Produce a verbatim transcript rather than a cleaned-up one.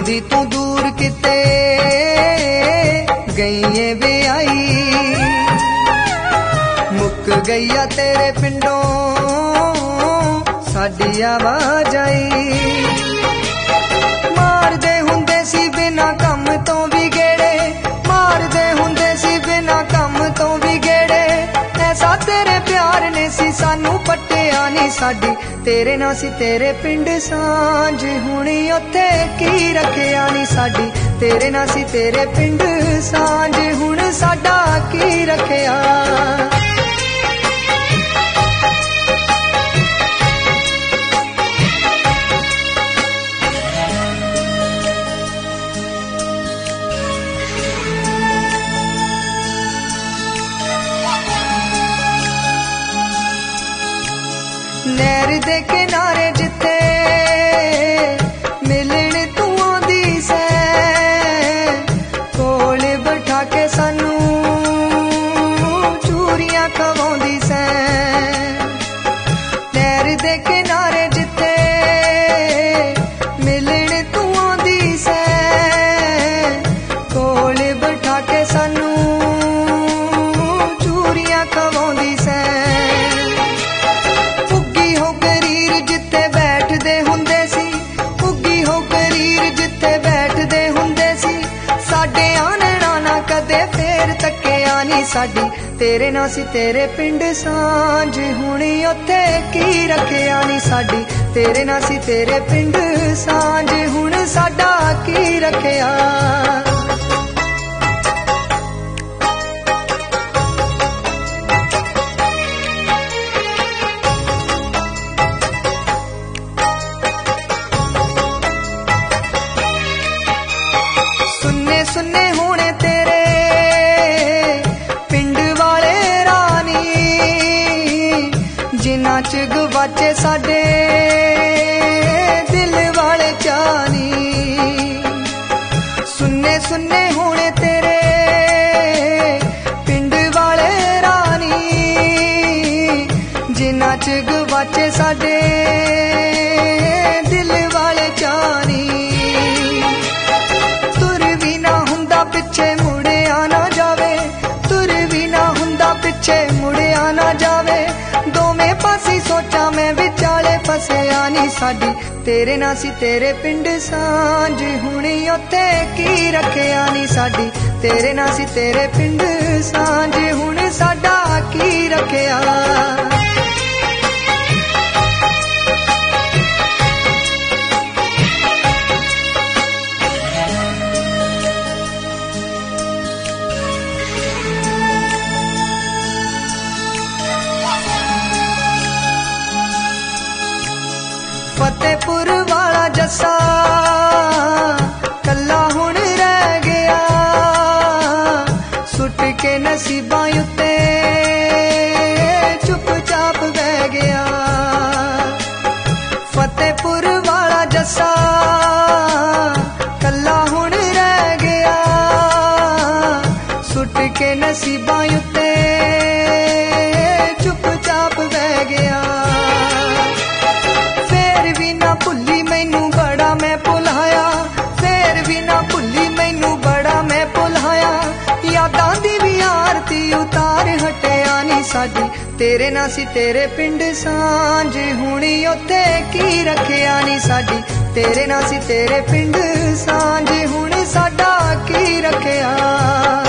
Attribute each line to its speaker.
Speaker 1: ਹੁੰਦੀ ਤੂੰ ਦੂਰ ਕਿਤੇ ਗਈ ਏ ਵਿਆਹੀ, ਮੁੱਕ ਗਈ ਆ ਤੇਰੇ ਪਿੰਡੋਂ ਸਾਡੀ ਆਵਾਜ਼ ਆਈ। ਮਾਰਦੇ ਹੁੰਦੇ ਸੀ ਬਿਨਾਂ ਕੰਮ ਤੋਂ ਵੀ ਗੇੜੇ, ਮਾਰਦੇ ਹੁੰਦੇ ਸੀ ਬਿਨਾਂ ਕੰਮ ਤੋਂ ਵੀ ਗੇੜੇ, ਐਸਾ ਤੇਰੇ ਪਿਆਰ ਨੇ ਸੀ ਸਾਨੂੰ ਪੱਟਿਆ ਨੀ ਸਾਡੀ, ਤੇਰੇ ਨਾਲ ਸੀ ਤੇਰੇ ਪਿੰਡ ਸਾਂਝ, ਹੁਣੀ ਉੱਥੇ ਕੀ ਰੱਖਿਆ ਨੀ ਸਾਡੀ, ਤੇਰੇ ਨਾਲ ਸੀ ਤੇਰੇ ਪਿੰਡ ਸਾਂਝ, ਹੁਣ ਸਾਡਾ ਕੀ ਰੱਖਿਆ। नहर दे किनारे जिथे मिलन तू आंदी सै, कोल बैठा के सानू चूरियां खवाउंदी सै। नहर दे किनारे जिथे मिलन तू आंदी सै, कोल बैठा के सानू चूरियां खवाउंदी सै। साडी तेरे नाल सी तेरे पिंड सांझ, हुणी उत्थे की रखिया नी साडी, तेरे नाल सी तेरे पिंड सांझ, हुण साडा की रखिया। सुन्ने सुन्ने होने तेरे जिन्हां च गवाचे साडे दिल वाले चानी, सुन्ने सुन्ने होने तेरे पिंड वाले रानी, जिन्हां च गवाचे साडे दिल वाले चानी। तुर भी ना हुंदा पिछे मुड़िया ना जावे, तुर भी ना हुंदा पिछे मुड़िया ना जावे, दोवें पासी सोचा मैं विचाले फसिया नी साडी, तेरे नाल सी तेरे पिंड सांझ, हुणी उत्थे की रखिया नी साडी, तेरे नाल सी तेरे पिंड सांझ, हुण साडा की रखिया। फतेहपुर वाला जस्सा कल्ला हुण रह गया, सुट के नसीबां उत्ते चुपचाप बह गया। फतेहपुर वाला जस्सा कल्ला हुण रह गया, सुट के नसीबां उत्ते चुपचाप बह गया। भुली मैनू बड़ा मैं भुलाया, फिर भी ना भुली मैनू बड़ा मैं भुलाया, यादां दी भी आरती उतार हटिया नी साडी, तेरे नाल सी तेरे पिंड सांझ, हुणी उत्थे की रखिया नी साडी, तेरे नाल सी तेरे पिंड सांझ, हुण साडा की रखिया।